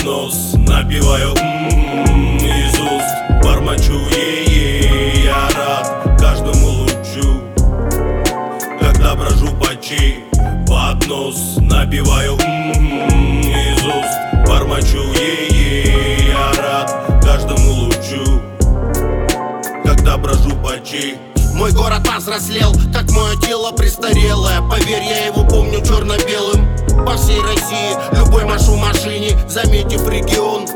под нос напиваю из уст, бормочу я рад каждому лучу, когда брожу по чьи. Под нос напиваю из уст, бормочу я рад каждому лучу, когда брожу по чьи. Мой город повзрослел, как мое тело престарелое. Поверь, я его помню черно-белым. По всей России, любой машу машине, заметив регион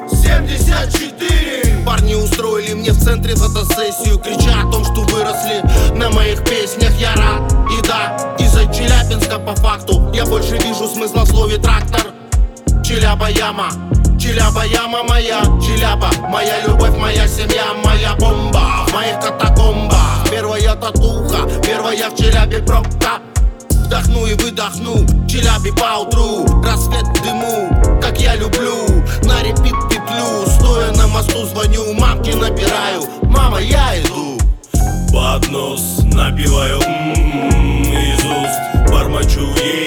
74. Парни устроили мне в центре фотосессию, крича о том, что выросли на моих песнях. Я рад, и да, из-за Челябинска по факту я больше вижу смысла в слове трактор. Челяба-яма, Челяба-яма моя, Челяба, моя любовь, моя семья, моя бомба в моих катакомбах. Первая татуха, первая в Челябе пробка. Вдохну и выдохну, Челябе поутру. Рассвет в дыму, как я люблю. На репит петлю, стоя на мосту звоню, мамке набираю: мама, я иду. Под нос напиваю из уст, бормочу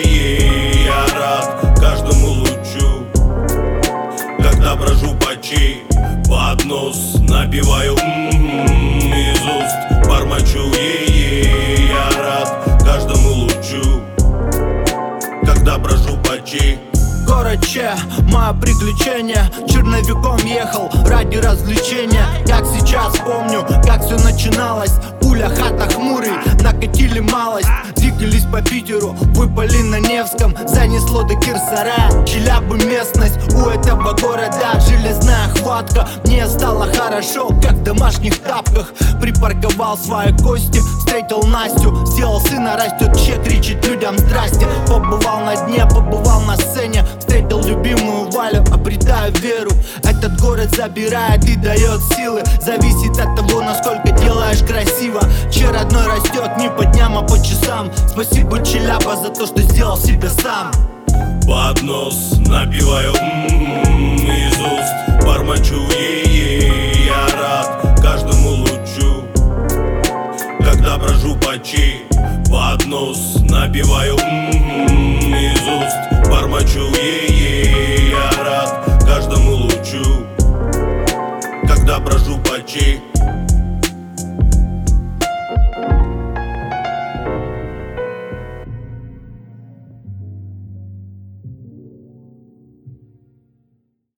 я рад каждому лучу, когда брожу по чьи. Под нос напиваю из уст, бормочу я рад каждому лучу, когда брожу по чьи. Город Че, мое приключение. Черновиком ехал ради развлечения. Как сейчас помню, как все начиналось. Пуля, хата, хмурый, накатили малость. Двигались по Питеру, выпали на Невском. Занесло до Кирсарая, Челябы местность. У этого города железная хватка. Мне стало хорошо, как в домашних тапках. Припарковал свои кости, встретил Настю. Сделал сына, растет Че, кричит людям здрасте. Побывал на дне, побывал на сцене. Встретил любимую Валю, обретаю веру. Этот город забирает и дает силы. Зависит от того, насколько делаешь красиво. Че родной растет не по дням, а по часам. Спасибо, Челяба, за то, что сделал себе сам. Под нос напиваю из уст, бормочу я рад каждому лучу, когда брожу по чьи. Под нос напиваю из уст, бормочу я рад каждому лучу, когда брожу по чьи.